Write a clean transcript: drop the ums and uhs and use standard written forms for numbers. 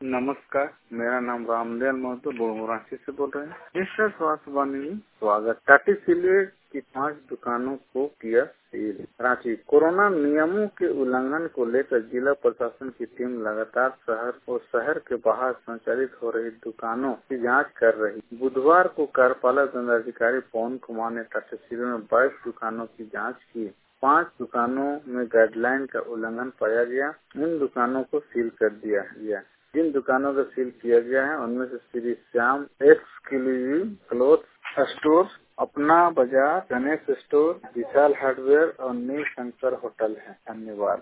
नमस्कार, मेरा नाम रामदयाल महतो रांची से बोल रहे हैं। मिस्टर स्वास्थ्य वाणी में स्वागत। टाटी सिलवेट की 5 दुकानों को किया सील। रांची। कोरोना नियमों के उल्लंघन को लेकर जिला प्रशासन की टीम लगातार शहर के बाहर संचालित हो रही दुकानों की जांच कर रही। बुधवार को कार्यपालक दंडाधिकारी पवन कुमार ने टाटी सिलवेट में 22 दुकानों की जाँच की। 5 दुकानों में गाइडलाइन का उल्लंघन पाया गया। इन दुकानों को सील कर दिया गया। जिन दुकानों को सील किया गया है उनमें से Shri Shyam exclusive cloth store, Apna Bazaar, Ganesh store, विशाल हार्डवेयर और नील शंकर होटल है। धन्यवाद।